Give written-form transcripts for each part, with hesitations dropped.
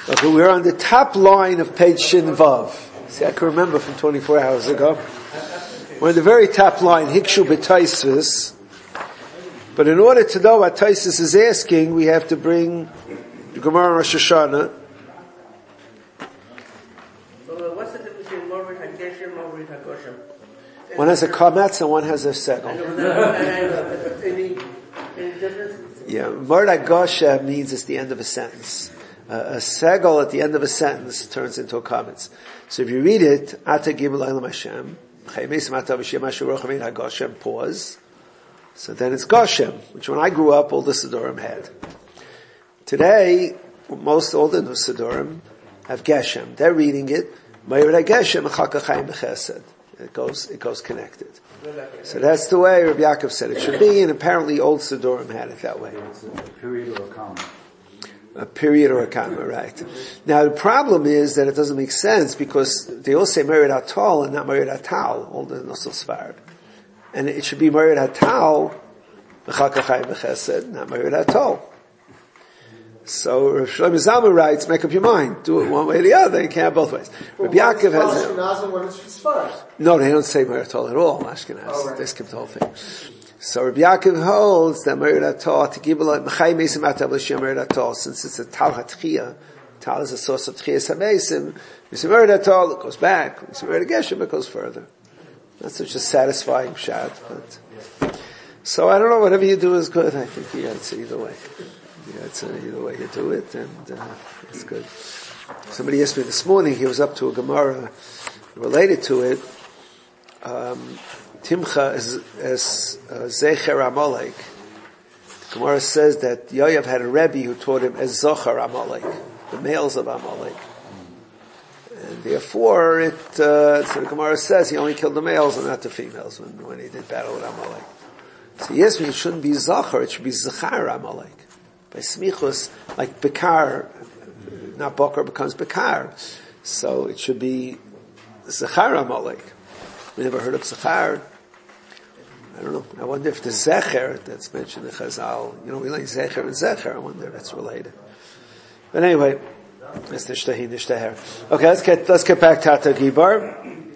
Okay, we're on the top line of page Shin Vav. See, I can remember from 24 hours ago. We're on the very top line, Hikshu b'Taisvis. But in order to know what Taisvis is asking, we have to bring the Gemara Rosh Hashanah. So what's the difference between Morid HaGeshem and Morid HaGoshem? One has a kametz and one has a segel. Any difference? Yeah, Morid HaGoshem means it's the end of a sentence. A segel at the end of a sentence turns into a kametz. So if you read it, Ata Gimel Eilam Hashem, Chaymesim Ata V'Shem Asher Rochamin HaGoshem, pause. So then it's Goshem, which when I grew up, all the Sidurim had. Today, all the new Sidurim have Geshem. They're reading it, Morid HaGeshem, Chaka Chaim B'Chesed. It goes connected. So that's the way Rabbi Yaakov said it should be, and apparently old Sidurim had it that way. It's a period or a comma. A period or a comma, right. Now the problem is that it doesn't make sense because they all say Morid HaTal and not Morid HaTal, all the Nosel Sfarad. And it should be Morid HaTal, B'chaka Chaim B'Chesed, not Morid HaTal. So Rav Shlomo Zalman writes, make up your mind. Do it one way or the other. You can't have both ways. Rabbi Yaakov has no, they don't say Morid HaTal at all, Ashkenaz. Oh, right. They skip the whole thing. So Rabbi Yaakov holds that Morid HaTal, to give a lot, Mechai Mesim Atav L'Shem Morid HaTal, since it's a Tal HaTchiyah, Tal is a source of Tchiyas HaMesim, Mesim Morid HaTal, it goes back, Mesim Morid HaGeshem, it goes further. That's such a satisfying shot, but, so I don't know, whatever you do is good. I think you got to either way. Either way you do it, and, it's good. Somebody asked me this morning, he was up to a Gemara related to it, Timcha is Zecher Amalek. The Gemara says that Yoav had a Rebbe who taught him as Zochar Amalek, the males of Amalek. And therefore so the Gemara says he only killed the males and not the females when he did battle with Amalek. So yes, it shouldn't be Zochar, it should be Zechar Amalek. By Smichus, like Bekar, not Bokar becomes Bekar. So it should be Zechar Amalek. We never heard of Zechar. I don't know. I wonder if the Zecher that's mentioned in Chazal, we like Zecher and Zecher. I wonder if that's related. But anyway, it's Nishtahi, Nishtaher. Okay, let's get back to Ata Gibar.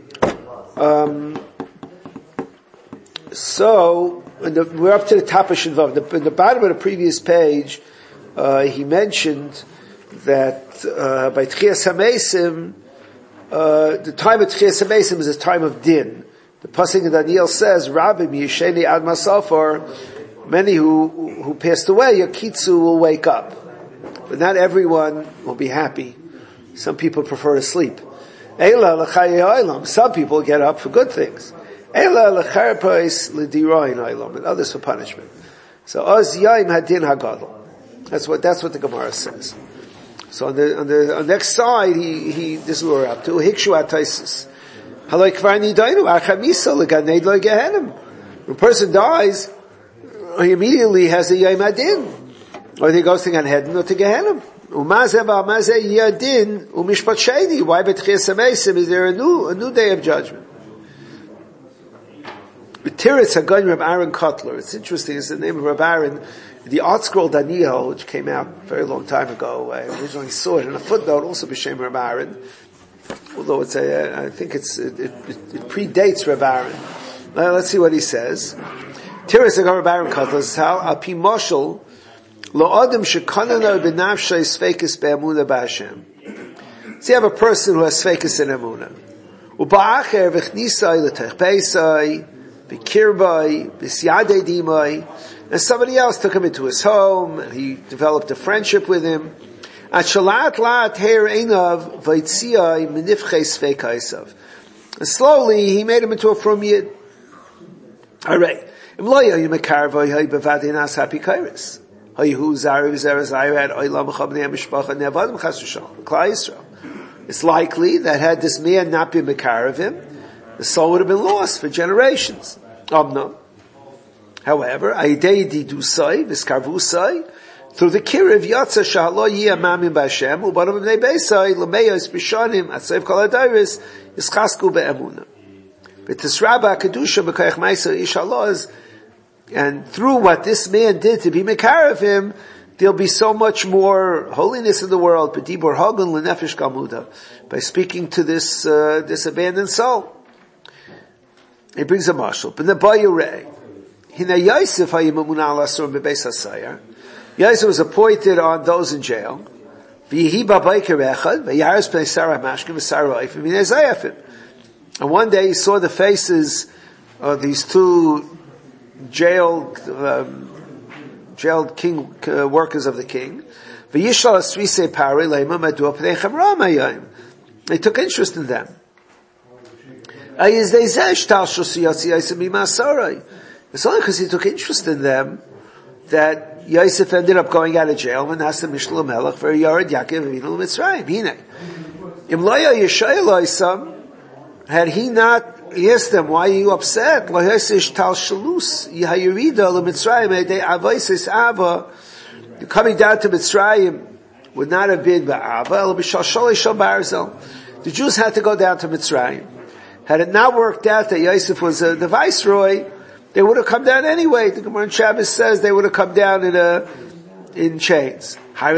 So, we're up to the top of Shin Vav. In the bottom of the previous page, he mentioned that, by Tchiyas HaMesim, the time of Tchiyas HaMesim is a time of din. The Pasuk in Daniel says, Rabbi Yisheni Ad Masafar, many who passed away, Yakitzu will wake up. But not everyone will be happy. Some people prefer to sleep. Eila l'chayei olam. Some people get up for good things. Eila l'charpais l'diroin olam, and others for punishment. So oz yaim hadin hagadol. That's what the Gemara says. So on the next side, this is what we're up to. Hikshu ataisis. When a person dies, he immediately has a Yom Adin, or he goes to Gan Eden or to Gehenim. Why betchias hamesim is there a new day of judgment? Tiritz Hagan Reb Aaron Kotler. It's interesting. It's the name of Reb Aaron. The art scroll Daniel, which came out a very long time ago. I originally saw it in a footnote, also b'shem Reb Aaron. Although I think it predates Reb Aaron. Let's see what he says. Tiris Hagan Reb Aaron Kotler says how Api Moshel Lo Adam Shekanana B'Nafshay Sfeikis Be'Amuna B'Hashem. So you have a person who has Sfeikis in Amuna. U'Ba'acher V'Chnisai L'Tech Beisai B'Kirbai B'Syadei Dimai, and somebody else took him into his home and he developed a friendship with him. And slowly he made him into a from yid. Alright. It's likely that had this man not been Mekar of him, the soul would have been lost for generations. However, through the Kiriv Yatsa Shahlo Yiyah Mamim B'Hashem U'Banim B'nei Beisai L'Meyos B'Shanim Atsev Kol HaDairis Yischasku Be'emunah V'Tisraba Kedusha B'Koyach Ma'isa Ish HaLoz, and through what this man did to be Mekar of him, there'll be so much more holiness in the world, b'dibur hagun l'nefesh gamuda, by speaking to this abandoned soul. He brings a mashal. Yosef was appointed on those in jail. And one day he saw the faces of these two jailed king workers of the king. They took interest in them. It's only because he took interest in them that Yosef ended up going out of jail and asked the Mishlo Melech for Yared Yaakov Avinu Mitzrayim. Had he not asked them, why are you upset? Coming down to Mitzrayim would not have been Ba'ava. The Jews had to go down to Mitzrayim. Had it not worked out that Yosef was the viceroy, they would have come down anyway. The Gemara in Shabbos says they would have come down in chains. How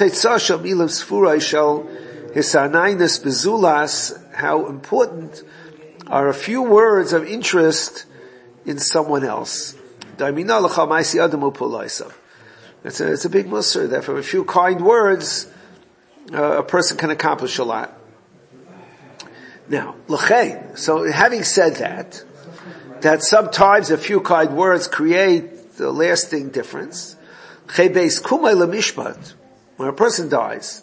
important are a few words of interest in someone else. It's a big musar that from a few kind words, a person can accomplish a lot. Now, l'chein, so having said that sometimes a few kind words create the lasting difference. When a person dies,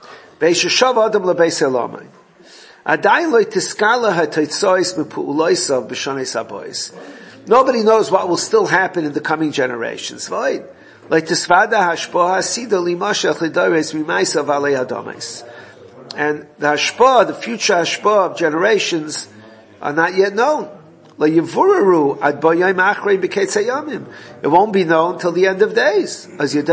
nobody knows what will still happen in the coming generations. And the hashpah, the future hashpah of generations are not yet known. It won't be known till the end of days.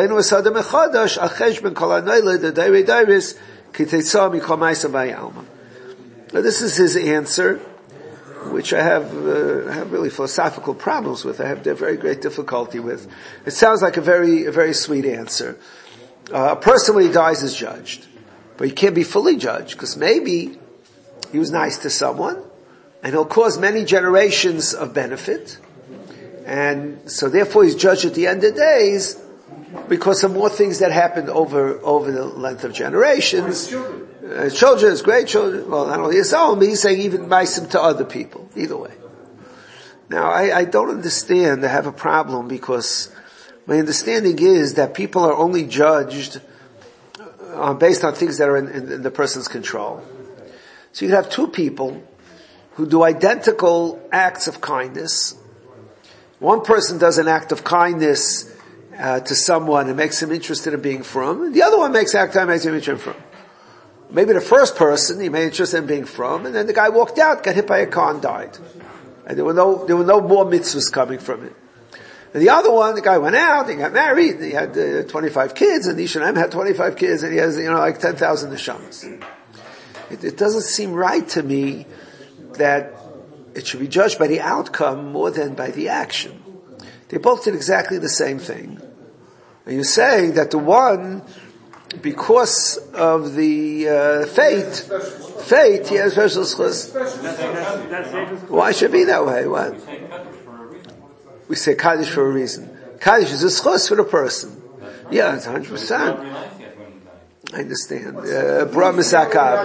Now this is his answer, which I have really philosophical problems with. I have very great difficulty with. It sounds like a very sweet answer. A person when he dies is judged. But he can't be fully judged, because maybe he was nice to someone, and he'll cause many generations of benefit, and so therefore he's judged at the end of days, because of more things that happened over the length of generations. Children, his great children, well, not only his own, but he's saying even meisim to other people, either way. Now, I don't understand, I have a problem, because my understanding is that people are only judged based on things that are in the person's control. So you have two people who do identical acts of kindness. One person does an act of kindness to someone and makes him interested in being from, and the other one makes an act that makes him interested in from. Maybe the first person he made interested in being from, and then the guy walked out, got hit by a car and died. And there were no more mitzvahs coming from it. And the other one, the guy went out, he got married, and he had 25 kids, and Yishanem had 25 kids, and he has, like 10,000 neshamas. It doesn't seem right to me that it should be judged by the outcome more than by the action. They both did exactly the same thing. And you're saying that the one, because of the fate, he has special schus. Why should it be that way? What? We say Kaddish for a reason. Kaddish is a schus for the person. Yeah, it's 100%. I understand. Bra Misakab.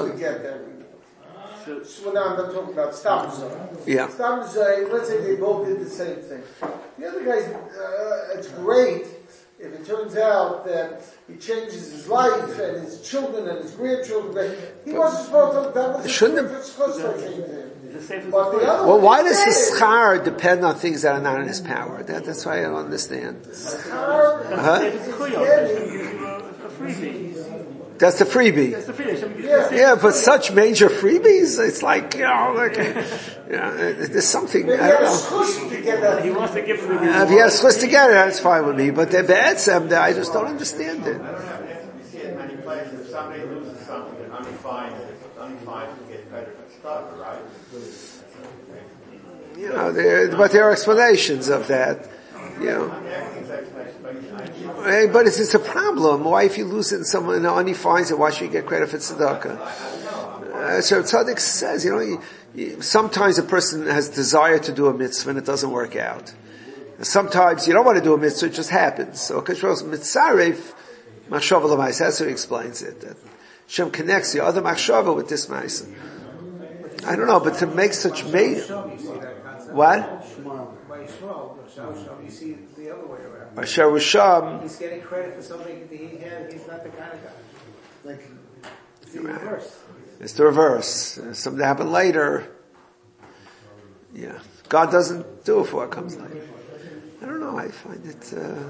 So now I'm not talking about Stamzai. Yeah. Stamzai, let's say they both did the same thing. The other guy's, it's great if it turns out that he changes his life and his children and his grandchildren, but he wasn't supposed to, that was a schus that came to him. Well, why does the schar depend on things that are not in his power? That's why I don't understand. That's the freebie. Yeah, but such major freebies, it's like, there's something, I don't know. He wants to give them If he has schus to get it, that's fine with me, but the be'etzem, I just don't understand it. You see in many places, if somebody loses something, they're undefined to get better stuff, right? But there are explanations of that. you know. But it's a problem. Why, if you lose it and someone only finds it, why should you get credit for tzedakah? So Tzaddik says, you know, sometimes a person has desire to do a mitzvah and it doesn't work out. Sometimes you don't want to do a mitzvah, it just happens. So Kashros Mitzaref, Machshava L'Mais, that's how he explains it. That Hashem connects the other Machshava with this Ma'isa. I don't know, but to make such what? By Yisrael, you see the other way around. Asher Risham. He's getting credit for something that he had, he's not the kind of guy. Like, it's the reverse. It's the reverse. Something happened later. Yeah. God doesn't do it for what comes later. I don't know, I find it,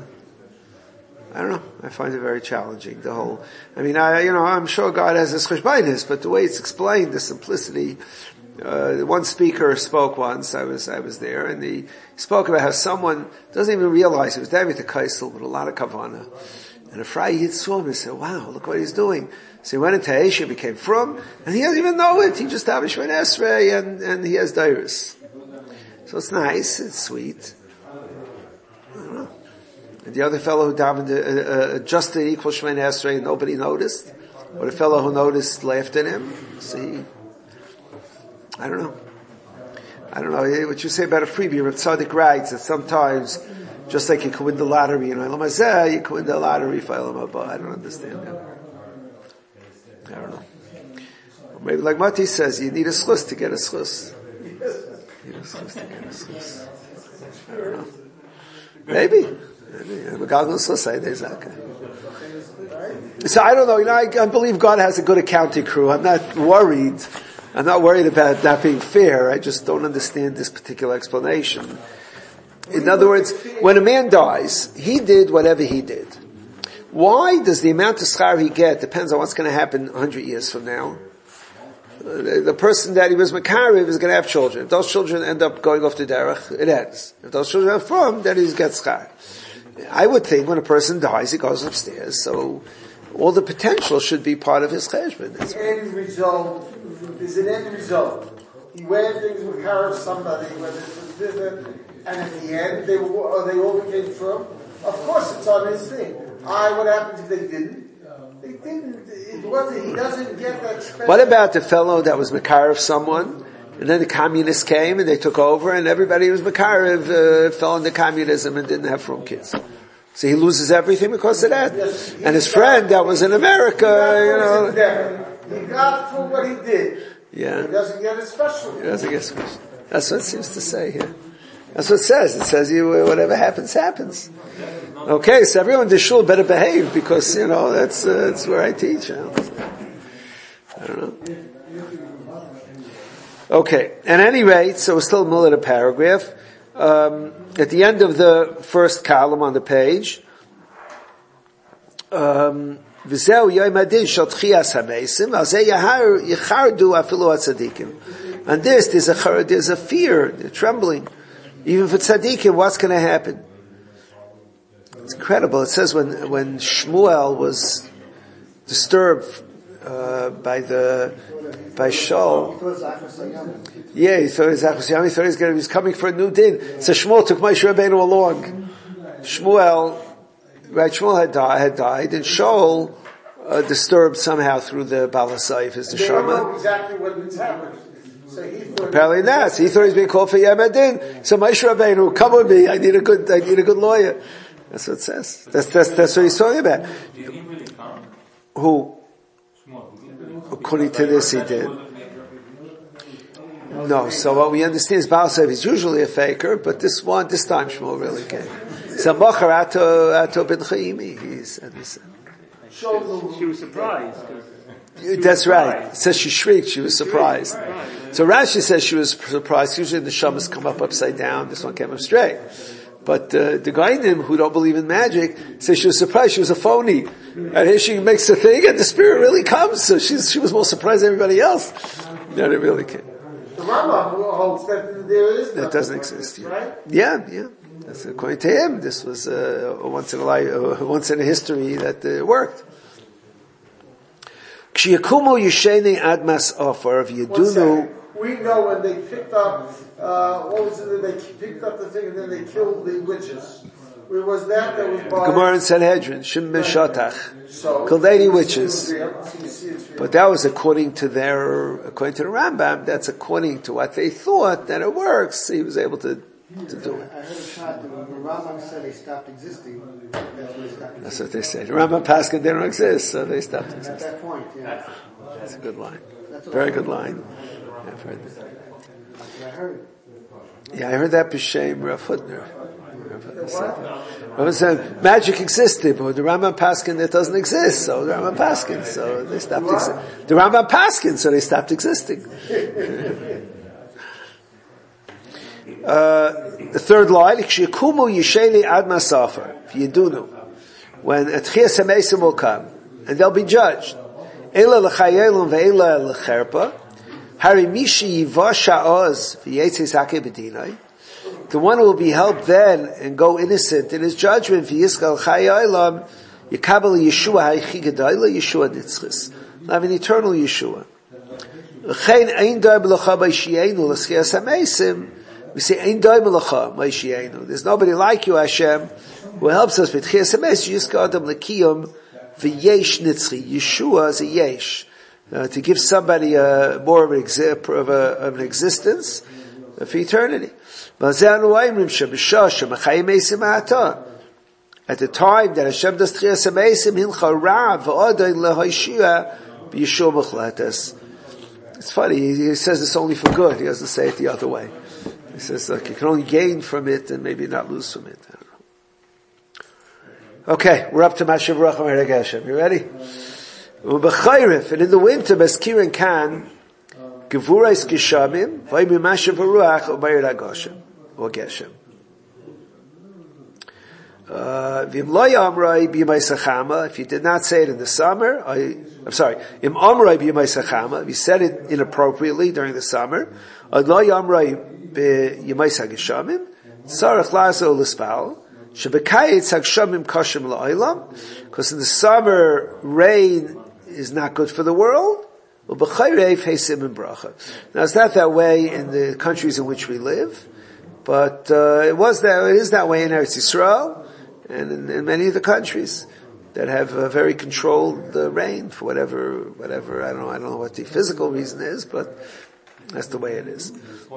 I find it very challenging, the whole, I'm sure God has his cheshbainis, but the way it's explained, the simplicity, one speaker spoke once, I was there, and he spoke about how someone doesn't even realize he was there with the kaisel with a lot of kavanah. And a Friday he saw him and said, wow, look what he's doing. So he went into Asia, became frum, and he doesn't even know it. He just have Shemini Esrei and he has dairis. So it's nice, it's sweet. I don't know. And the other fellow who davened just equal Shemini Esrei and nobody noticed, or the fellow who noticed laughed at him. See, I don't know. What you say about a freebie, Rav Tzaddik writes that sometimes, just like you can win the lottery in Olam Hazeh, you can win the lottery for Olam Haba. I don't understand that. I don't know. Or maybe like Mati says, you need a schus to get a schus. I don't know. Maybe. So I don't know, I believe God has a good accounting crew. I'm not worried about not being fair. I just don't understand this particular explanation. In other words, when a man dies, he did whatever he did. Why does the amount of schar he get depends on what's going to happen 100 years from now? The person that he was makarev is going to have children. If those children end up going off the derech, it ends. If those children are from, then he gets schar. I would think when a person dies, he goes upstairs, so all the potential should be part of his cheshbon. The end result is an end result. He went things with Karav somebody, whether it was thither, and at the end, they all became from. Of course, it's on his thing. What happens if they didn't? They didn't. It wasn't. He doesn't get that special. What about the fellow that was Makarev someone, and then the communists came and they took over, and everybody who was Makarev fell into communism and didn't have from kids? So he loses everything because of that. Yes, and his friend that was in America, he got for what he did. Yeah. He doesn't get it special. He doesn't get special. That's what it seems to say here. That's what it says. It says whatever happens, happens. Okay, so everyone in the shul better behave because, that's where I teach. I don't know. Okay, at any rate, so we're still in the middle of the paragraph. At the end of the first column on the page, V'zeu yom hadin shel tchias hamesim, al zeh yichardu afilu hatzadikim. And there's a fear, a trembling. Even for tzadikim, what's going to happen? It's incredible. It says when Shmuel was disturbed by Shaul. Yeah, he thought he was coming for a new din. So Shmuel took Moshe Rabbeinu along. Shmuel had died, and Shaul disturbed somehow through the Balasayif, his neshama. They don't know exactly what has happened. So apparently not. So he thought he was being called for Yom Hadin. So Moshe Rabbeinu, come with me. I need a good lawyer. That's what it says. That's what he's talking about. Did he really come? Who? According to this, he did. No, so what we understand is Baal is usually a faker, but this time Shmuel really came. So Mocher Ato Ben Chaimi, he said this. She was surprised. That's right. It says she shrieked, she was surprised. So Rashi says she was surprised. Usually the shamas come up upside down, this one came up straight. But the Gainim, who don't believe in magic, say she was surprised, she was a phony. And here she makes a thing, and the spirit really comes, so she was more surprised than everybody else. No, it really came. The Rambam holds that there is that doesn't exist. Yeah. Right? Yeah. That's according to him. This was once in a history that worked. Kshiyakumu yishene admas ofar v'yadunu. We know when they picked up, what was it? They picked up the thing and then they killed the witches. was that was by... Gemara in Sanhedrin, Shim Meshatach. So, Kildani witches. But that was according to the Rambam, that's according to what they thought that it works. He was able to do it. I heard a shot that when the Rambam said they stopped existing, that's when they stopped existing. That's what they say. The Rambam Paskin, they don't exist, so they stopped At existing. that point, yeah. That's a good line. Very good line. Yeah, I've heard that. That's what I heard. Yeah, I heard that B'Shem Rav Hutner. Rambam said magic existed, but the Rambam Paskin it doesn't exist, so the Rambam Paskin, so they stopped existing. The Rambam Paskin, so they stopped existing. The third line, Kshikumu Yisheli Ad Masafer, Yidunu, when Atchias HaMesim will come, and they'll be judged. Ela l'chayelum ve'ela l'cherpa, Hari Mishi Yivasha Oz v'yetzis Hake B'dinai, the one who will be helped then and go innocent in his judgment, v'yiskal chayalam, Yikabel Yeshua Haichi Gedayla, Yeshua Nitzchis. Have an eternal Yeshua. L'chein ein doy b'locha b'yishienu l'schias HaMesim, we say, Ein doy b'locha b'yishienu. There's nobody like you, Hashem, who helps us with Chias HaMesim, Yiskal Adam L'kiyum, v'yesh Nitzchi. Yeshua is a yesh. To give somebody more of an existence for eternity. At the time that Hashem does Tchias HaMesim, Hilcha Ra v'odai lehoshia b'Yeshua Mechletes. It's funny, he says this only for good, he doesn't say it the other way. He says, look, you can only gain from it and maybe not lose from it. I don't know. Okay, we're up to Mashav Racham Ereg Hashem. You ready? And in the winter, Beskirin Kan, Gevurais Geshamim, Vaymi Mashav Ruach, Ubayir HaGoshem, or Geshem. Vim Lo Yamrai B'Yimai Sachama, if you did not say it in the summer, I'm sorry, Im Amrai B'Yimai Sachama, if you said it inappropriately during the summer, Ad Lo Yamrai B'Yimai Sageshamim, Tzarech Lazo L'Spal, Shebekayetz Hagshamim Koshem La'olam, because in the summer, rain is not good for the world. Now it's not that way in the countries in which we live, but it is that way in Eretz Yisrael and in many of the countries that have very controlled rain for whatever I don't know what the physical reason is, but that's the way it is.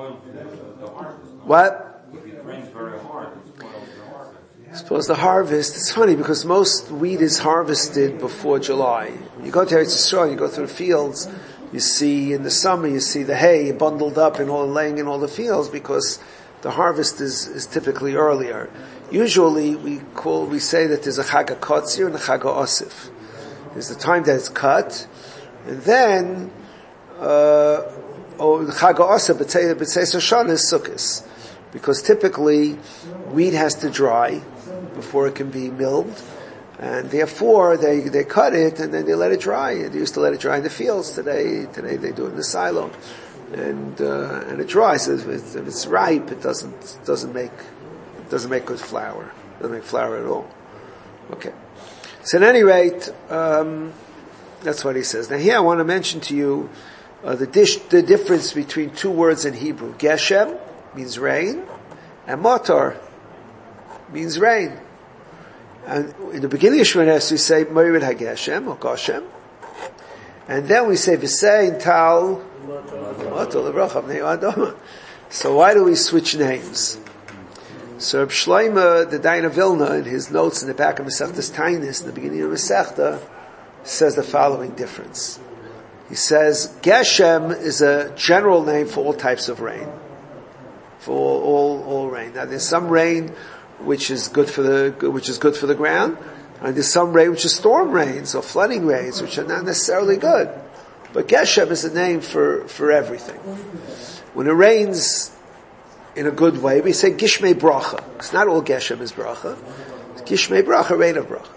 What? If it rains very hard, it spoils the harvest. Suppose the harvest, it's funny because most wheat is harvested before July. You go to Eretz Yisrael, you go through the fields, you see in the summer, you see the hay bundled up and laying in all the fields because the harvest is typically earlier. Usually we say that there's a Chag HaKotzir and a Chag HaOsif. There's the time that it's cut, and then, the Chag HaOsif, B'tzeis Hashanah is Sukkos. Because typically, wheat has to dry before it can be milled, and therefore they cut it and then they let it dry. They used to let it dry in the fields. Today they do it in the silo, and it dries. If it's ripe, it doesn't make good flour. It doesn't make flour at all. Okay. So at any rate, that's what he says. Now here I want to mention to you the difference between two words in Hebrew. Geshem means rain, and Matar means rain. And in the beginning of Shemines we say Morid HaGeshem or Goshem, and then we say V'sein Tal Matar L'Vracham Ne'adama. So why do we switch names? So Reb Shlomo, the Dayan of Vilna, in his notes in the back of Masechtas Tainis, in the beginning of Masechta, says the following difference. He says Geshem is a general name for all types of rain. For all rain. Now there's some rain which is good for the ground, and there's some rain which is storm rains or flooding rains which are not necessarily good. But Geshem is a name for everything. When it rains in a good way, we say Gishmei Bracha. It's not all Geshem is Bracha. It's Gishmei Bracha, rain of Bracha.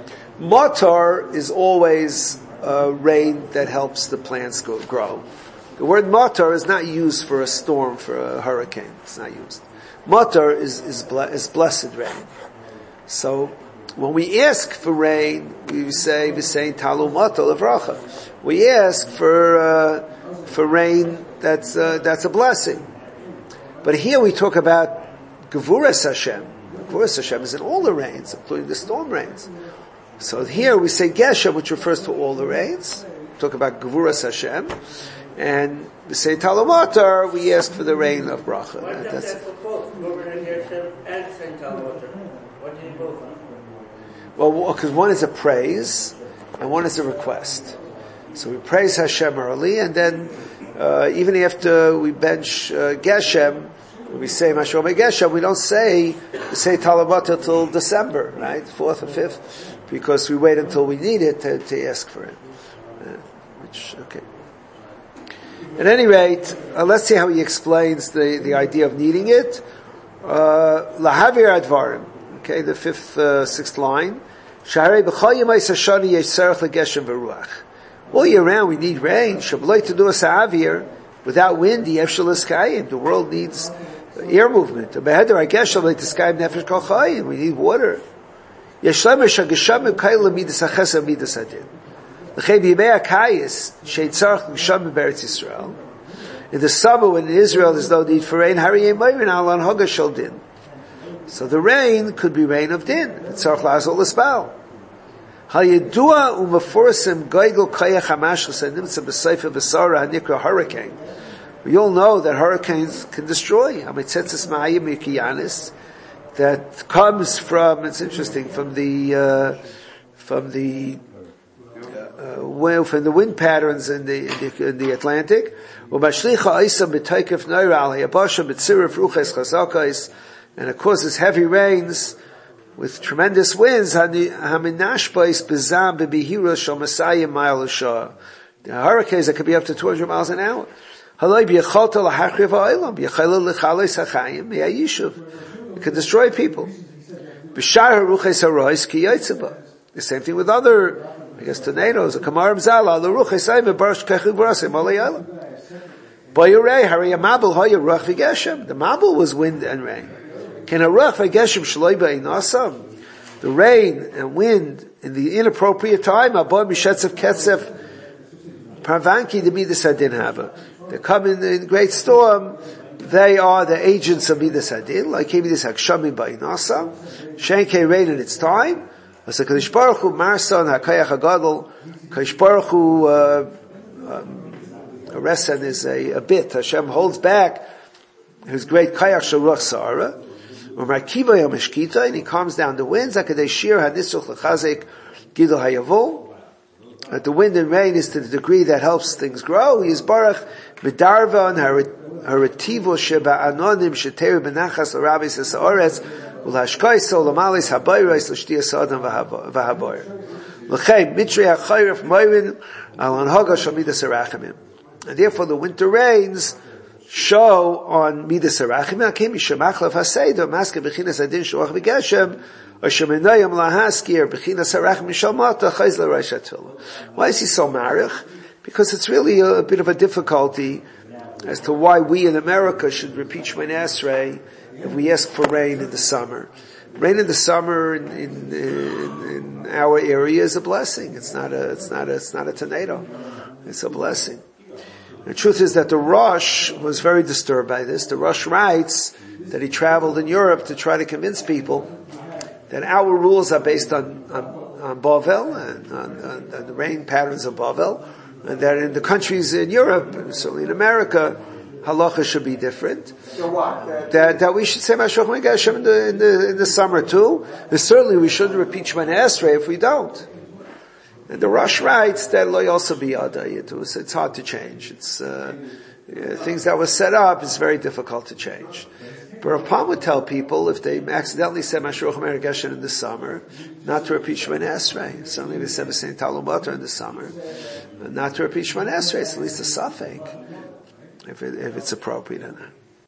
Matar is always rain that helps the plants grow. The word matar is not used for a storm, for a hurricane. It's not used. Matar is blessed rain. So, when we ask for rain, we say, talu matar levracha. We ask for rain that's a blessing. But here we talk about Gevuras Hashem. Gvuras Hashem is in all the rains, including the storm rains. So here we say Geshem, which refers to all the rains. We talk about Gvuras Hashem. And we say Talamatar, we ask for the rain of Bracha. Why does that for both? Morid Hashem and Saint Talamatar. Why do you both? Well, because one is a praise, and one is a request. So we praise Hashem early, and then even after we bench Geshem, we say Mashomei Geshem, we don't say Talabata till December, right? 4th or 5th, because we wait until we need it to ask for it. Okay. At any rate, let's see how he explains the idea of needing it. Lahavir Advarim. Okay, the 6th line. Shaharei b'chol yemei sashani yesh tzarech legeshem v'ruach. All year round we need rain. Shabloi to do a sa'avir. Without wind, the world needs air movement. We need water. In the summer, when in Israel there's no need for rain, so the rain could be rain of din. Hurricane. We all know that hurricanes can destroy. That comes from, it's interesting, from the wind patterns in the Atlantic. And it causes heavy rains with tremendous winds. The hurricanes that could be up to 200 miles an hour. It can destroy people. The same thing with other, tornadoes. The mabul was wind and rain. The rain and wind in the inappropriate time, they come in the great storm, they are the agents of Midas Hadin, like Midas Hakshamim Ba'inasa, Shenke rain in its time, as a Kadosh Baruch Hu, Marsan, HaKayach HaGadol, Kadosh Baruch Hu, a Resen is a bit, Hashem holds back his great Kayach Sharuach Sa'ara, and he calms down the winds, that the wind and rain is to the degree that helps things grow. He is Baruch Midarva and Harativo Sheba Anonim Sheter Benachas Larabis Esaores Ulashkai Solamalis Habayrais Lashtia Sadam Vahaboyer. L'chem Mitrei HaChayref Moirin Alon Haga Shamidas Arachimim. And therefore the winter rains show on Midas Arachimim. Akim Yishemachlav Haseido Maske Bechinas Adin Shuach V'Geshem. Why is he so marich? Because it's really a bit of a difficulty as to why we in America should repeat Shemoneh Esrei if we ask for rain in the summer. Rain in the summer in our area is a blessing. It's not a tornado. It's a blessing. The truth is that the Rosh was very disturbed by this. The Rosh writes that he traveled in Europe to try to convince people that our rules are based on Bavel and on the rain patterns of Bavel, and that in the countries in Europe, and certainly in America, halacha should be different. So what? That we should say Mashach Megashem in the summer too. And certainly we shouldn't repeat Shemoneh Esrei if we don't. And the Rosh writes that lo also be adai. It's hard to change. It's things that were set up. It's very difficult to change. But Rav Pam would tell people if they accidentally said Mashruch Megashem in the summer, not to repeat Shemoneh Esrei. Certainly they said Saint Talmud in the summer, not to repeat Shemoneh Esrei. It's at least a suffix if it's appropriate or not.